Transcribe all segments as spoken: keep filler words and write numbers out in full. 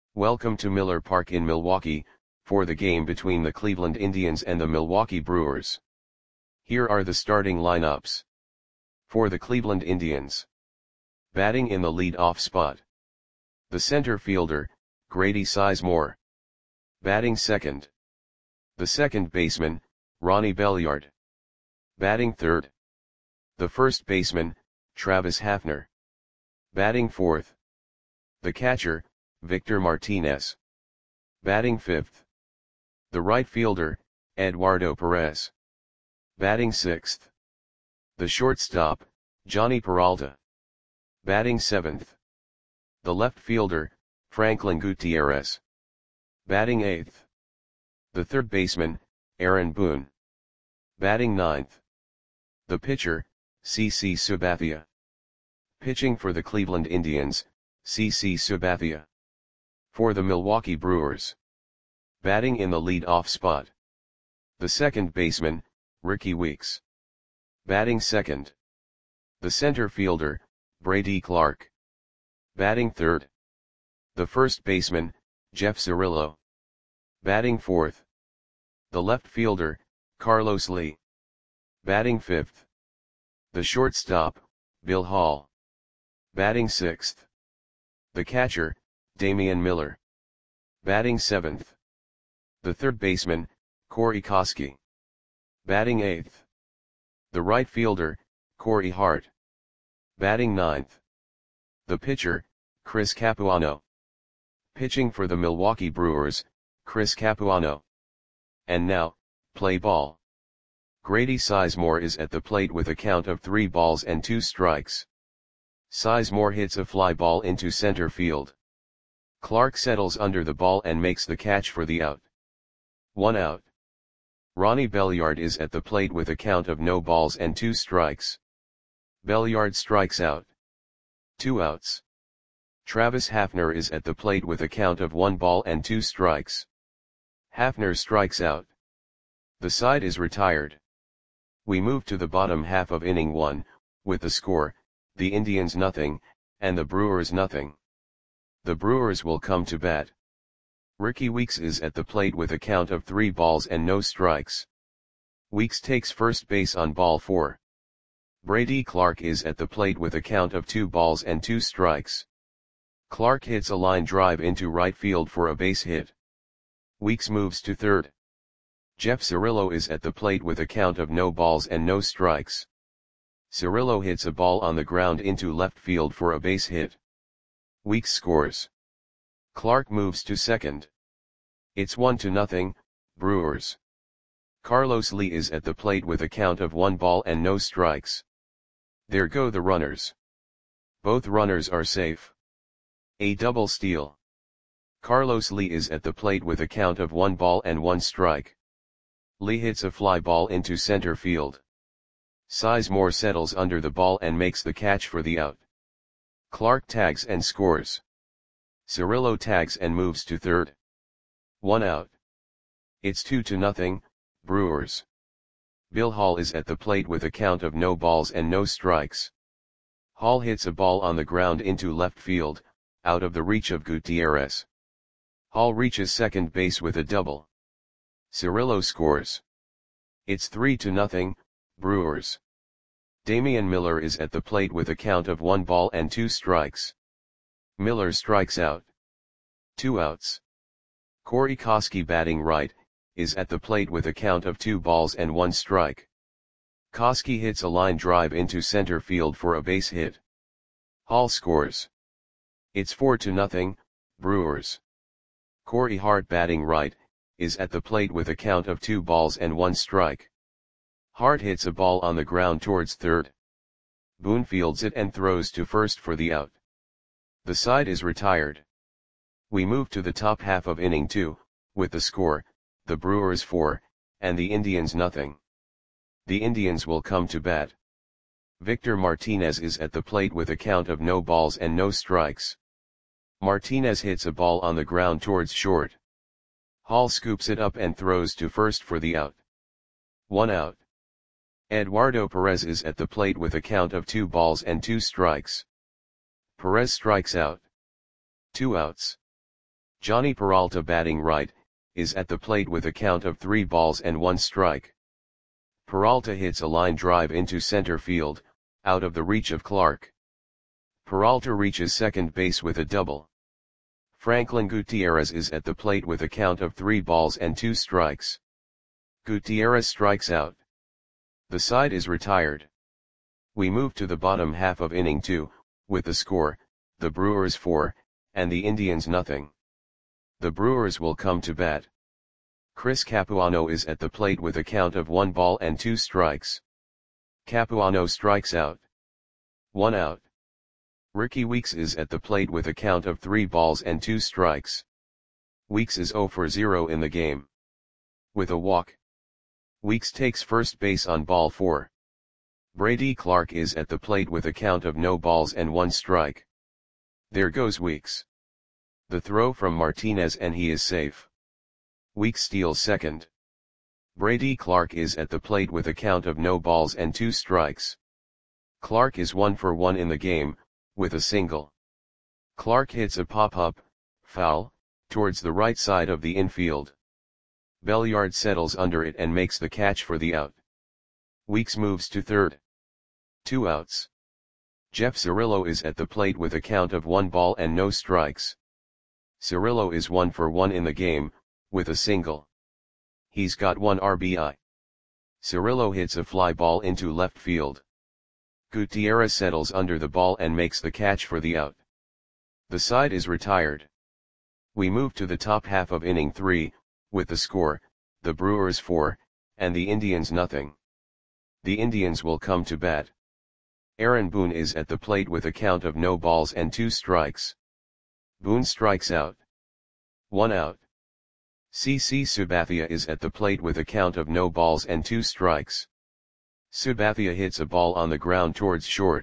Welcome to Miller Park in Milwaukee, for the game between the Cleveland Indians and the Milwaukee Brewers. Here are the starting lineups. For the Cleveland Indians. Batting in the lead-off spot. The center fielder, Grady Sizemore. Batting second. The second baseman, Ronnie Belliard. Batting third. The first baseman, Travis Hafner. Batting fourth. The catcher, Victor Martinez. Batting fifth. The right fielder, Eduardo Perez. Batting sixth. The shortstop, Johnny Peralta. Batting seventh. The left fielder, Franklin Gutierrez. Batting eighth. The third baseman, Aaron Boone. Batting ninth. The pitcher, C C Sabathia. Pitching for the Cleveland Indians, C C Sabathia. For the Milwaukee Brewers. Batting in the lead-off spot. The second baseman, Rickie Weeks. Batting second. The center fielder, Brady Clark. Batting third. The first baseman, Jeff Cirillo. Batting fourth. The left fielder, Carlos Lee. Batting fifth. The shortstop, Bill Hall. Batting sixth. The catcher, Damian Miller. Batting seventh. The third baseman, Corey Koskie. Batting eighth. The right fielder, Corey Hart. Batting ninth. The pitcher, Chris Capuano. Pitching for the Milwaukee Brewers, Chris Capuano. And now, play ball. Grady Sizemore is at the plate with a count of three balls and two strikes. Sizemore hits a fly ball into center field. Clark settles under the ball and makes the catch for the out. One out. Ronnie Belliard is at the plate with a count of no balls and two strikes. Belliard strikes out. Two outs. Travis Hafner is at the plate with a count of one ball and two strikes. Hafner strikes out. The side is retired. We move to the bottom half of inning one, with the score, the Indians nothing, and the Brewers nothing. The Brewers will come to bat. Rickie Weeks is at the plate with a count of three balls and no strikes. Weeks takes first base on ball four. Brady Clark is at the plate with a count of two balls and two strikes. Clark hits a line drive into right field for a base hit. Weeks moves to third. Jeff Cirillo is at the plate with a count of no balls and no strikes. Cirillo hits a ball on the ground into left field for a base hit. Weeks scores. Clark moves to second. It's one to nothing, Brewers. Carlos Lee is at the plate with a count of one ball and no strikes. There go the runners. Both runners are safe. A double steal. Carlos Lee is at the plate with a count of one ball and one strike. Lee hits a fly ball into center field. Sizemore settles under the ball and makes the catch for the out. Clark tags and scores. Cirillo tags and moves to third. One out. It's two to nothing, Brewers. Bill Hall is at the plate with a count of no balls and no strikes. Hall hits a ball on the ground into left field, out of the reach of Gutierrez. Hall reaches second base with a double. Cirillo scores. It's three to nothing, Brewers. Damian Miller is at the plate with a count of one ball and two strikes. Miller strikes out. Two outs. Corey Koskie, batting right, is at the plate with a count of two balls and one strike. Koskie hits a line drive into center field for a base hit. Hall scores. It's four to nothing, Brewers. Corey Hart, batting right, is at the plate with a count of two balls and one strike. Hart hits a ball on the ground towards third. Boone fields it and throws to first for the out. The side is retired. We move to the top half of inning two, with the score, the Brewers four, and the Indians nothing. The Indians will come to bat. Victor Martinez is at the plate with a count of no balls and no strikes. Martinez hits a ball on the ground towards short. Hall scoops it up and throws to first for the out. One out. Eduardo Perez is at the plate with a count of two balls and two strikes. Perez strikes out. Two outs. Johnny Peralta batting right, is at the plate with a count of three balls and one strike. Peralta hits a line drive into center field, out of the reach of Clark. Peralta reaches second base with a double. Franklin Gutierrez is at the plate with a count of three balls and two strikes. Gutierrez strikes out. The side is retired. We move to the bottom half of inning two, with the score, the Brewers four, and the Indians nothing. The Brewers will come to bat. Chris Capuano is at the plate with a count of one ball and two strikes. Capuano strikes out. One out. Ricky Weeks is at the plate with a count of three balls and two strikes. Weeks is zero for zero in the game. With a walk. Weeks takes first base on ball four. Brady Clark is at the plate with a count of no balls and one strike. There goes Weeks. The throw from Martinez and he is safe. Weeks steals second. Brady Clark is at the plate with a count of no balls and two strikes. Clark is one for one in the game, with a single. Clark hits a pop-up, foul, towards the right side of the infield. Belliard settles under it and makes the catch for the out. Weeks moves to third. Two outs. Jeff Cirillo is at the plate with a count of one ball and no strikes. Cirillo is one for one in the game, with a single. He's got one R B I. Cirillo hits a fly ball into left field. Gutierrez settles under the ball and makes the catch for the out. The side is retired. We move to the top half of inning three, with the score, the Brewers four, and the Indians nothing. The Indians will come to bat. Aaron Boone is at the plate with a count of no balls and two strikes. Boone strikes out. One out. C C Sabathia is at the plate with a count of no balls and two strikes. Sabathia hits a ball on the ground towards short.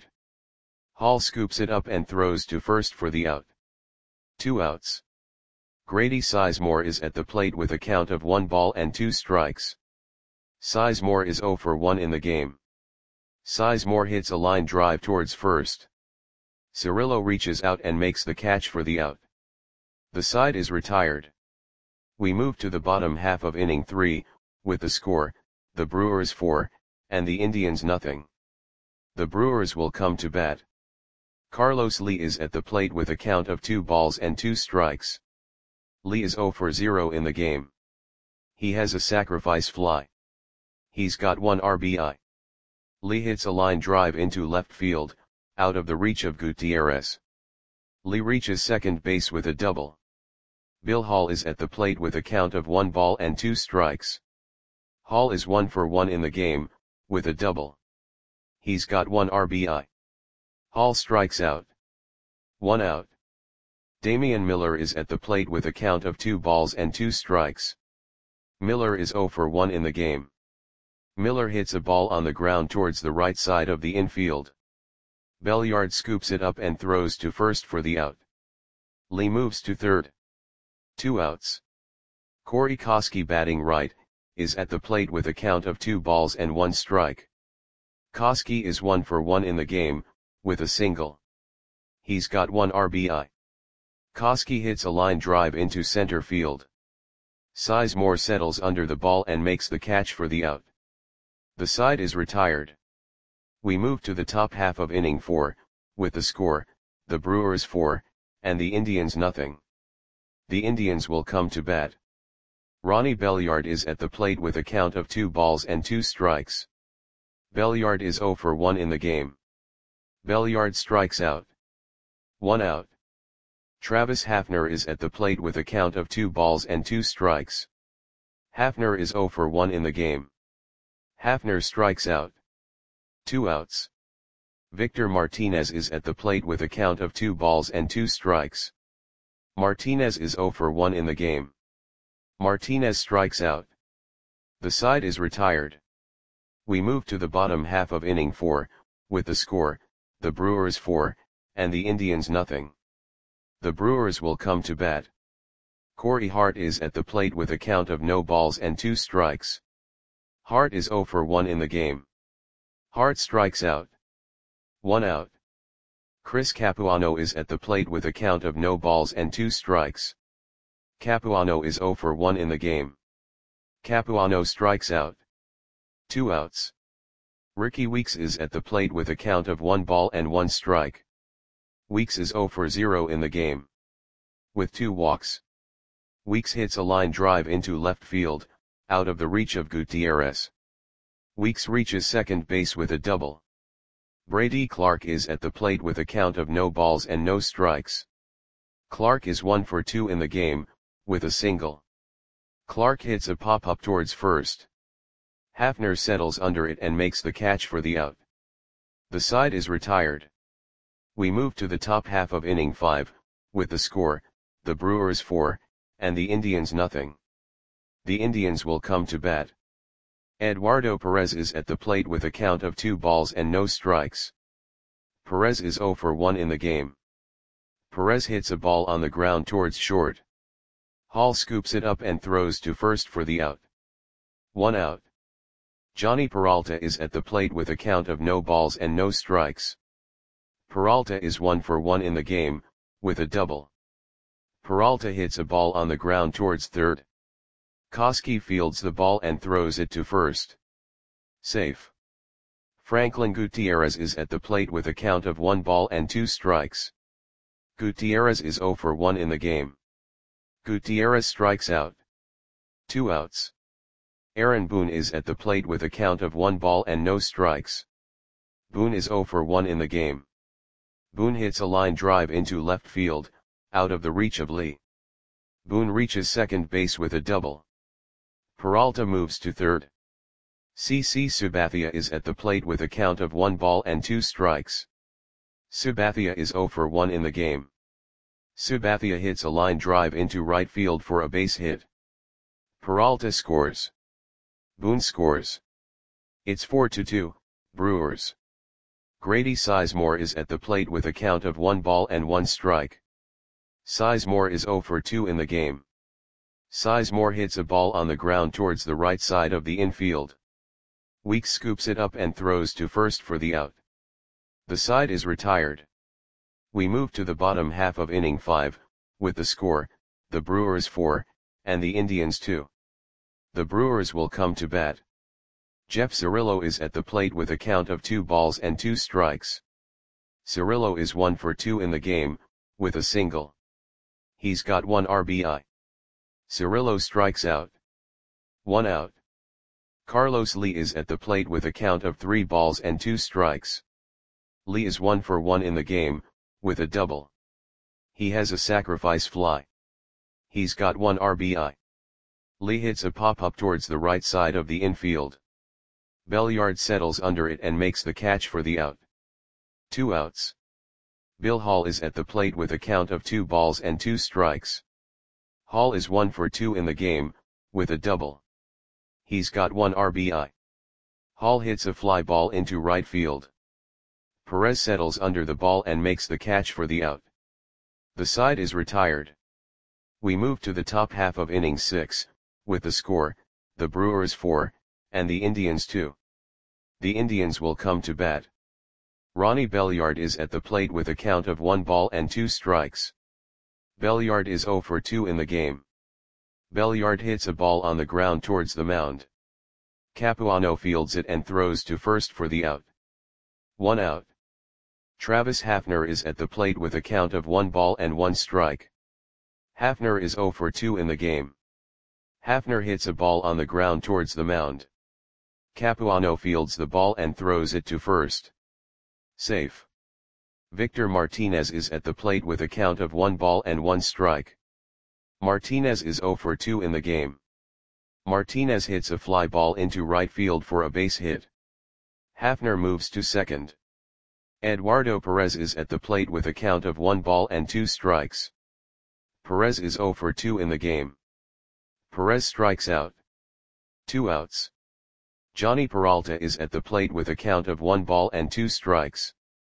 Hall scoops it up and throws to first for the out. Two outs. Grady Sizemore is at the plate with a count of one ball and two strikes. Sizemore is zero for one in the game. Sizemore hits a line drive towards first. Cirillo reaches out and makes the catch for the out. The side is retired. We move to the bottom half of inning three, with the score, the Brewers four, and the Indians nothing. The Brewers will come to bat. Carlos Lee is at the plate with a count of two balls and two strikes. Lee is zero for zero in the game. He has a sacrifice fly. He's got one R B I. Lee hits a line drive into left field, out of the reach of Gutierrez. Lee reaches second base with a double. Bill Hall is at the plate with a count of one ball and two strikes. Hall is one for one in the game, with a double. He's got one R B I. Hall strikes out. One out. Damian Miller is at the plate with a count of two balls and two strikes. Miller is zero for one in the game. Miller hits a ball on the ground towards the right side of the infield. Belliard scoops it up and throws to first for the out. Lee moves to third. Two outs. Corey Koski batting right, is at the plate with a count of two balls and one strike. Koski is one for one in the game, with a single. He's got one R B I. Koski hits a line drive into center field. Sizemore settles under the ball and makes the catch for the out. The side is retired. We move to the top half of inning four, with the score, the Brewers four, and the Indians nothing. The Indians will come to bat. Ronnie Belliard is at the plate with a count of two balls and two strikes. Belliard is zero for one in the game. Belliard strikes out. One out. Travis Hafner is at the plate with a count of two balls and two strikes. Hafner is zero for one in the game. Hafner strikes out. Two outs. Victor Martinez is at the plate with a count of two balls and two strikes. Martinez is zero for one in the game. Martinez strikes out. The side is retired. We move to the bottom half of inning four, with the score, the Brewers four, and the Indians nothing. The Brewers will come to bat. Corey Hart is at the plate with a count of no balls and two strikes. Hart is zero for one in the game. Hart strikes out. One out. Chris Capuano is at the plate with a count of no balls and two strikes. Capuano is zero for one in the game. Capuano strikes out. Two outs. Ricky Weeks is at the plate with a count of one ball and one strike. Weeks is zero for zero in the game. With two walks. Weeks hits a line drive into left field, out of the reach of Gutierrez. Weeks reaches second base with a double. Brady Clark is at the plate with a count of no balls and no strikes. Clark is one for two in the game, with a single. Clark hits a pop-up towards first. Hafner settles under it and makes the catch for the out. The side is retired. We move to the top half of inning five, with the score, the Brewers four, and the Indians nothing. The Indians will come to bat. Eduardo Perez is at the plate with a count of two balls and no strikes. Perez is zero for one in the game. Perez hits a ball on the ground towards short. Hall scoops it up and throws to first for the out. One out. Johnny Peralta is at the plate with a count of no balls and no strikes. Peralta is one for one in the game, with a double. Peralta hits a ball on the ground towards third. Koski fields the ball and throws it to first. Safe. Franklin Gutierrez is at the plate with a count of one ball and two strikes. Gutierrez is zero for one in the game. Gutierrez strikes out. Two outs. Aaron Boone is at the plate with a count of one ball and no strikes. Boone is zero for one in the game. Boone hits a line drive into left field, out of the reach of Lee. Boone reaches second base with a double. Peralta moves to third. C C Sabathia is at the plate with a count of one ball and two strikes. Sabathia is zero for one in the game. Sabathia hits a line drive into right field for a base hit. Peralta scores. Boone scores. It's four to two, Brewers. Grady Sizemore is at the plate with a count of one ball and one strike. Sizemore is zero for two in the game. Sizemore hits a ball on the ground towards the right side of the infield. Weeks scoops it up and throws to first for the out. The side is retired. We move to the bottom half of inning five, with the score, the Brewers four, and the Indians two. The Brewers will come to bat. Jeff Cirillo is at the plate with a count of two balls and two strikes. Cirillo is one for two in the game, with a single. He's got one R B I. Cirillo strikes out. One out. Carlos Lee is at the plate with a count of three balls and two strikes. Lee is one for one in the game, with a double. He has a sacrifice fly. He's got one R B I. Lee hits a pop-up towards the right side of the infield. Belliard settles under it and makes the catch for the out. Two outs. Bill Hall is at the plate with a count of two balls and two strikes. Hall is one for two in the game, with a double. He's got one R B I. Hall hits a fly ball into right field. Perez settles under the ball and makes the catch for the out. The side is retired. We move to the top half of inning six, with the score, the Brewers four, and the Indians two. The Indians will come to bat. Ronnie Belliard is at the plate with a count of one ball and two strikes. Belliard is zero for two in the game. Belliard hits a ball on the ground towards the mound. Capuano fields it and throws to first for the out. One out. Travis Hafner is at the plate with a count of one ball and one strike. Hafner is zero for two in the game. Hafner hits a ball on the ground towards the mound. Capuano fields the ball and throws it to first. Safe. Victor Martinez is at the plate with a count of one ball and one strike. Martinez is zero for two in the game. Martinez hits a fly ball into right field for a base hit. Hafner moves to second. Eduardo Perez is at the plate with a count of one ball and two strikes. Perez is zero for two in the game. Perez strikes out. Two outs. Johnny Peralta is at the plate with a count of one ball and two strikes.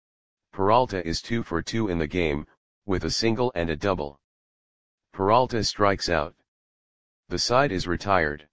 Peralta is two for two in the game, with a single and a double. Peralta strikes out. The side is retired.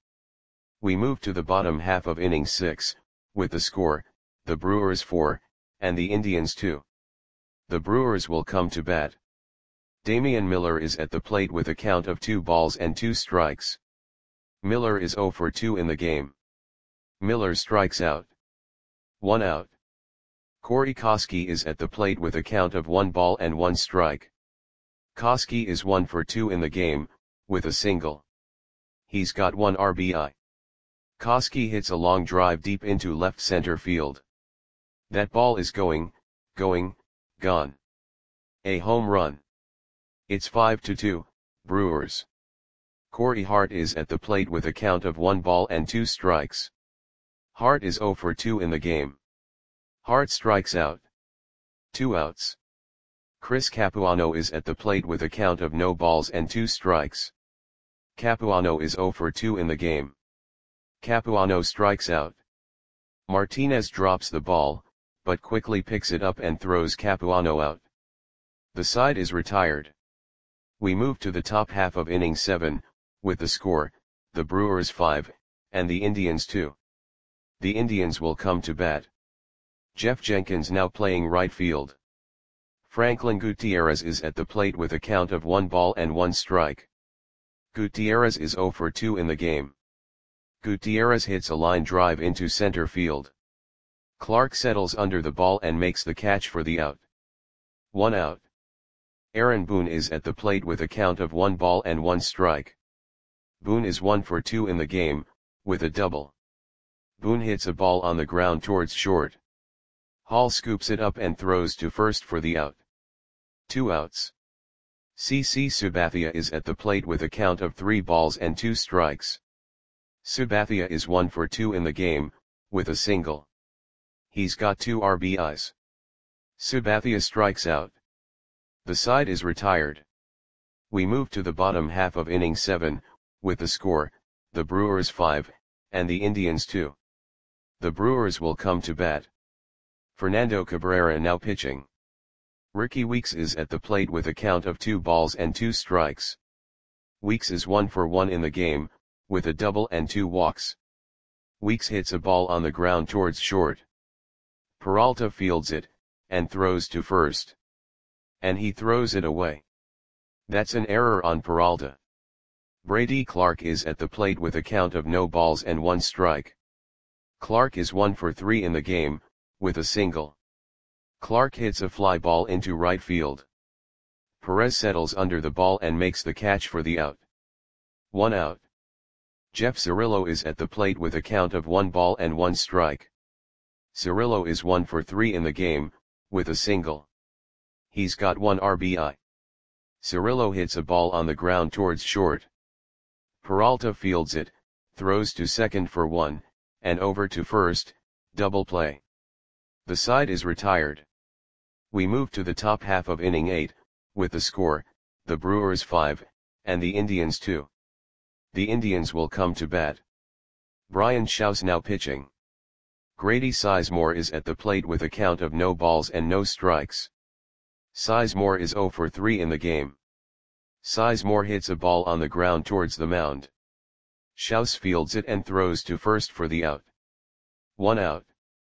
We move to the bottom half of inning six, with the score, the Brewers four, and the Indians two. The Brewers will come to bat. Damian Miller is at the plate with a count of two balls and two strikes. Miller is zero for two in the game. Miller strikes out. One out. Corey Koskie is at the plate with a count of one ball and one strike. Koskie is one for two in the game, with a single. He's got one R B I. Koskie hits a long drive deep into left center field. That ball is going, going, gone. A home run. It's five to two, Brewers. Corey Hart is at the plate with a count of one ball and two strikes. Hart is zero for two in the game. Hart strikes out. Two outs. Chris Capuano is at the plate with a count of no balls and two strikes. Capuano is zero for two in the game. Capuano strikes out. Martinez drops the ball, but quickly picks it up and throws Capuano out. The side is retired. We move to the top half of inning seven, with the score, the Brewers five, and the Indians two. The Indians will come to bat. Jeff Jenkins now playing right field. Franklin Gutierrez is at the plate with a count of one ball and one strike. Gutierrez is zero for two in the game. Gutierrez hits a line drive into center field. Clark settles under the ball and makes the catch for the out. One out. Aaron Boone is at the plate with a count of one ball and one strike. Boone is one for two in the game, with a double. Boone hits a ball on the ground towards short. Hall scoops it up and throws to first for the out. Two outs. C C Sabathia is at the plate with a count of three balls and two strikes. Sabathia is one for two in the game, with a single. He's got two R B Is. Sabathia strikes out. The side is retired. We move to the bottom half of inning seven, with the score, the Brewers five, and the Indians two. The Brewers will come to bat. Fernando Cabrera now pitching. Ricky Weeks is at the plate with a count of two balls and two strikes. Weeks is one for one in the game, with a double and two walks. Weeks hits a ball on the ground towards short. Peralta fields it, and throws to first. And he throws it away. That's an error on Peralta. Brady Clark is at the plate with a count of no balls and one strike. Clark is one for three in the game, with a single. Clark hits a fly ball into right field. Perez settles under the ball and makes the catch for the out. One out. Jeff Cirillo is at the plate with a count of one ball and one strike. Cirillo is one for three in the game, with a single. He's got one R B I. Cirillo hits a ball on the ground towards short. Peralta fields it, throws to second for one, and over to first, double play. The side is retired. We move to the top half of inning eight, with the score, the Brewers five, and the Indians two. The Indians will come to bat. Brian Shouse now pitching. Grady Sizemore is at the plate with a count of no balls and no strikes. Sizemore is zero for three in the game. Sizemore hits a ball on the ground towards the mound. Shouse fields it and throws to first for the out. One out.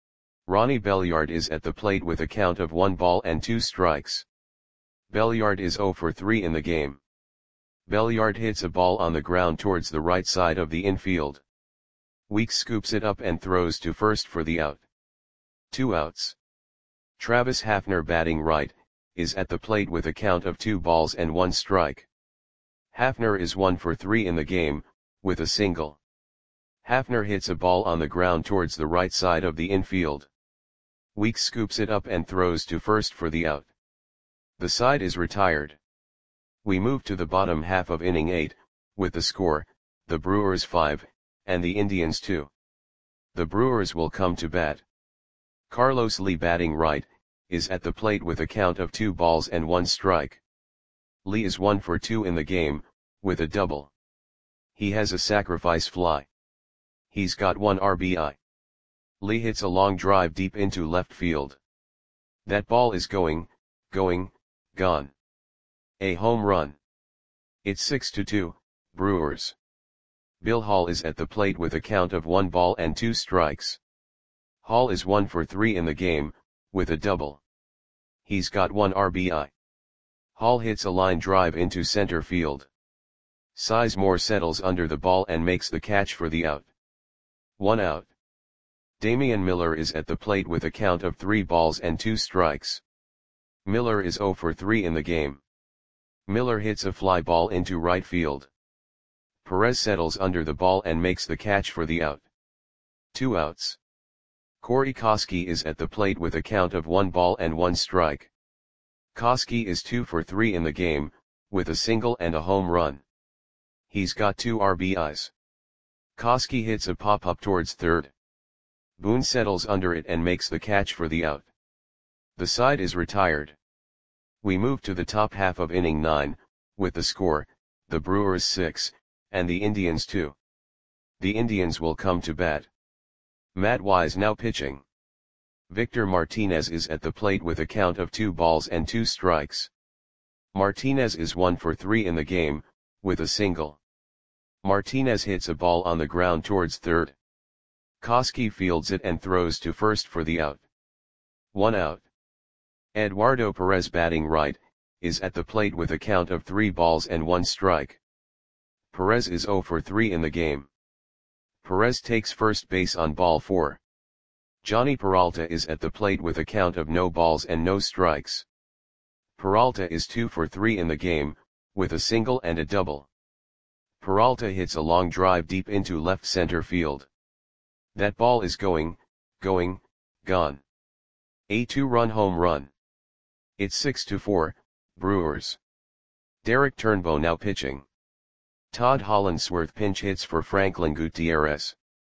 Ronnie Belliard is at the plate with a count of one ball and two strikes. Belliard is zero for three in the game. Belliard hits a ball on the ground towards the right side of the infield. Weeks scoops it up and throws to first for the out. Two outs. Travis Hafner batting right, is at the plate with a count of two balls and one strike. Hafner is one for three in the game, with a single. Hafner hits a ball on the ground towards the right side of the infield. Weeks scoops it up and throws to first for the out. The side is retired. We move to the bottom half of inning eight, with the score, the Brewers five, and the Indians two. The Brewers will come to bat. Carlos Lee batting right, is at the plate with a count of two balls and one strike. Lee is one for two in the game, with a double. He has a sacrifice fly. He's got one R B I. Lee hits a long drive deep into left field. That ball is going, going, gone. A home run. It's six to two, Brewers. Bill Hall is at the plate with a count of one ball and two strikes. Hall is one for three in the game, with a double. He's got one R B I. Hall hits a line drive into center field. Sizemore settles under the ball and makes the catch for the out. One out. Damian Miller is at the plate with a count of three balls and two strikes. Miller is zero for three in the game. Miller hits a fly ball into right field. Perez settles under the ball and makes the catch for the out. Two outs. Corey Koskie is at the plate with a count of one ball and one strike. Koskie is two for three in the game, with a single and a home run. He's got two R B Is. Koskie hits a pop-up towards third. Boone settles under it and makes the catch for the out. The side is retired. We move to the top half of inning nine, with the score, the Brewers six, and the Indians two. The Indians will come to bat. Matt Wise now pitching. Victor Martinez is at the plate with a count of two balls and two strikes. Martinez is one for three in the game, with a single. Martinez hits a ball on the ground towards third. Koskie fields it and throws to first for the out. One out. Eduardo Perez batting right, is at the plate with a count of three balls and one strike. Perez is zero for three in the game. Perez takes first base on ball four. Johnny Peralta is at the plate with a count of no balls and no strikes. Peralta is two for three in the game, with a single and a double. Peralta hits a long drive deep into left center field. That ball is going, going, gone. A two-run home run. It's six to four, Brewers. Derek Turnbow now pitching. Todd Hollandsworth pinch hits for Franklin Gutierrez.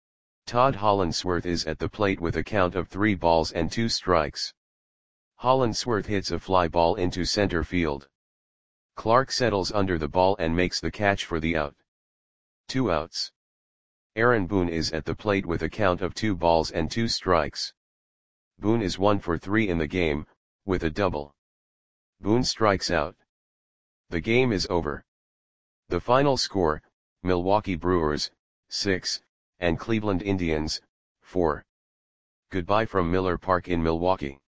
Todd Hollandsworth is at the plate with a count of three balls and two strikes. Hollandsworth hits a fly ball into center field. Clark settles under the ball and makes the catch for the out. Two outs. Aaron Boone is at the plate with a count of two balls and two strikes. Boone is one for three in the game, with a double. Boone strikes out. The game is over. The final score, Milwaukee Brewers, six, and Cleveland Indians, four. Goodbye from Miller Park in Milwaukee.